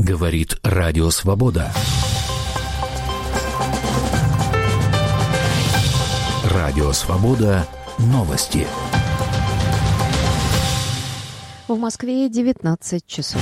Говорит Радио Свобода. Радио Свобода. Новости. В Москве 19 часов.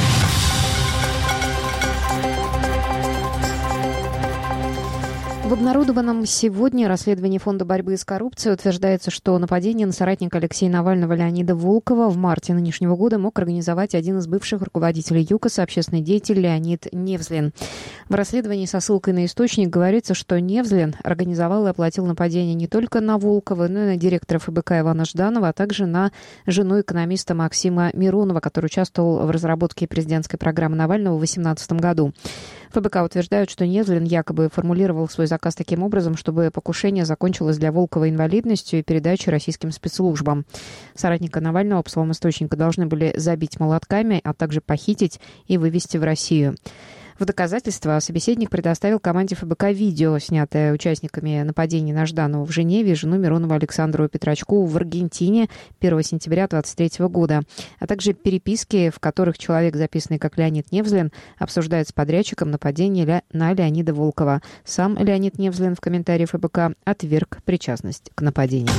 В обнародованном сегодня расследовании Фонда борьбы с коррупцией утверждается, что нападение на соратника Алексея Навального Леонида Волкова в марте нынешнего года мог организовать один из бывших руководителей ЮКОСа, общественный деятель Леонид Невзлин. В расследовании со ссылкой на источник говорится, что Невзлин организовал и оплатил нападение не только на Волкова, но и на директора ФБК Ивана Жданова, а также на жену экономиста Максима Миронова, который участвовал в разработке президентской программы Навального в 2018 году. ФБК утверждают, что Невзлин якобы формулировал свой заказ таким образом, чтобы покушение закончилось для Волкова инвалидностью и передачей российским спецслужбам. Соратника Навального, по словам источника, должны были забить молотками, а также похитить и вывезти в Россию. В доказательство собеседник предоставил команде ФБК видео, снятое участниками нападений на Жданова в Женеве и жену Миронова Александру Петрачкову в Аргентине 1 сентября 2023 года, а также переписки, в которых человек, записанный как Леонид Невзлин, обсуждает с подрядчиком нападение на Леонида Волкова. Сам Леонид Невзлин в комментарии ФБК отверг причастность к нападению.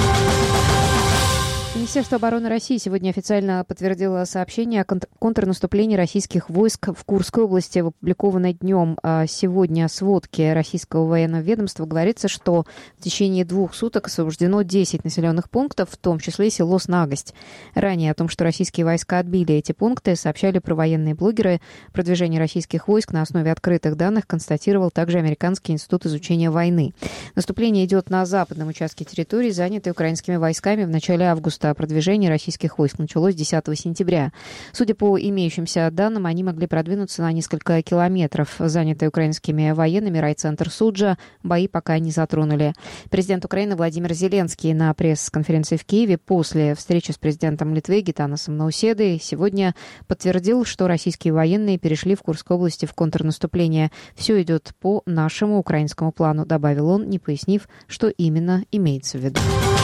Министерство обороны России сегодня официально подтвердило сообщение о контрнаступлении российских войск в Курской области. В опубликованной днем сегодня сводке российского военного ведомства говорится, что в течение 2 суток освобождено 10 населенных пунктов, в том числе село Снагость. Ранее о том, что российские войска отбили эти пункты, сообщали провоенные блогеры. Продвижение российских войск на основе открытых данных констатировал также Американский институт изучения войны. Наступление идет на западном участке территории, занятой украинскими войсками в начале августа. Продвижение российских войск началось 10 сентября. Судя по имеющимся данным, они могли продвинуться на несколько километров. Занятый украинскими военными райцентр Суджа бои пока не затронули. Президент Украины Владимир Зеленский на пресс-конференции в Киеве после встречи с президентом Литвы Гитанасом Науседой сегодня подтвердил, что российские военные перешли в Курской области в контрнаступление. Все идет по нашему украинскому плану, добавил он, не пояснив, что именно имеется в виду.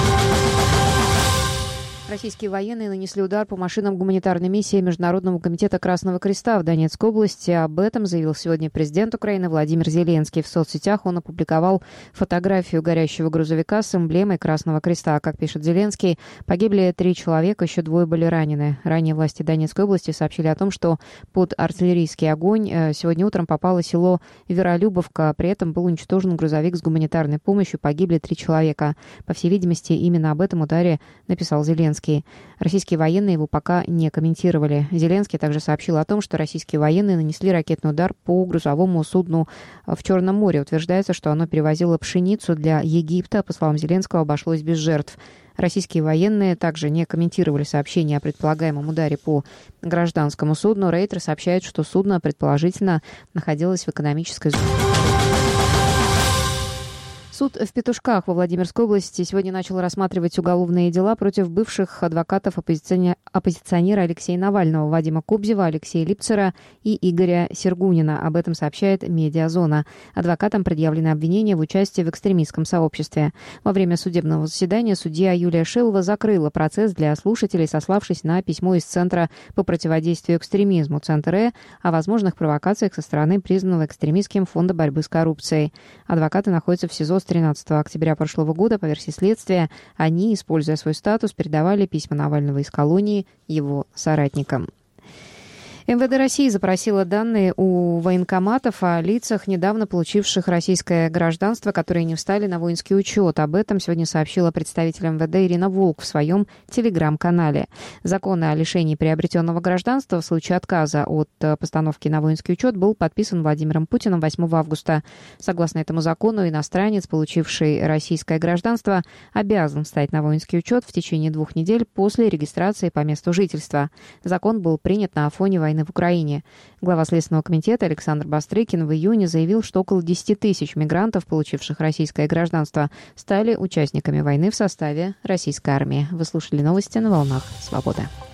Российские военные нанесли удар по машинам гуманитарной миссии Международного комитета Красного Креста в Донецкой области. Об этом заявил сегодня президент Украины Владимир Зеленский. В соцсетях он опубликовал фотографию горящего грузовика с эмблемой Красного Креста. Как пишет Зеленский, погибли 3 человека, еще 2 были ранены. Ранее власти Донецкой области сообщили о том, что под артиллерийский огонь сегодня утром попало село Веролюбовка. При этом был уничтожен грузовик с гуманитарной помощью. Погибли 3 человека. По всей видимости, именно об этом ударе написал Зеленский. Российские военные его пока не комментировали. Зеленский также сообщил о том, что российские военные нанесли ракетный удар по грузовому судну в Черном море. Утверждается, что оно перевозило пшеницу для Египта. По словам Зеленского, обошлось без жертв. Российские военные также не комментировали сообщение о предполагаемом ударе по гражданскому судну. Рейтер сообщает, что судно предположительно находилось в экономической зоне. Суд в Петушках во Владимирской области сегодня начал рассматривать уголовные дела против бывших адвокатов оппозиционера Алексея Навального, Вадима Кобзева, Алексея Липцера и Игоря Сергунина. Об этом сообщает «Медиазона». Адвокатам предъявлены обвинения в участии в экстремистском сообществе. Во время судебного заседания судья Юлия Шилова закрыла процесс для слушателей, сославшись на письмо из Центра по противодействию экстремизму «Центр-Э» о возможных провокациях со стороны признанного экстремистским Фонда борьбы с коррупцией. Адвокаты находятся в СИЗО с 13 октября прошлого года. По версии следствия, они, используя свой статус, передавали письма Навального из колонии его соратникам. МВД России запросило данные у военкоматов о лицах, недавно получивших российское гражданство, которые не встали на воинский учет. Об этом сегодня сообщила представитель МВД Ирина Волк в своем телеграм-канале. Закон о лишении приобретенного гражданства в случае отказа от постановки на воинский учет был подписан Владимиром Путиным 8 августа. Согласно этому закону, иностранец, получивший российское гражданство, обязан встать на воинский учет в течение 2 недель после регистрации по месту жительства. Закон был принят на фоне войны в Украине. Глава Следственного комитета Александр Бастрыкин в июне заявил, что около 10 тысяч мигрантов, получивших российское гражданство, стали участниками войны в составе российской армии. Вы слушали новости на волнах «Свобода».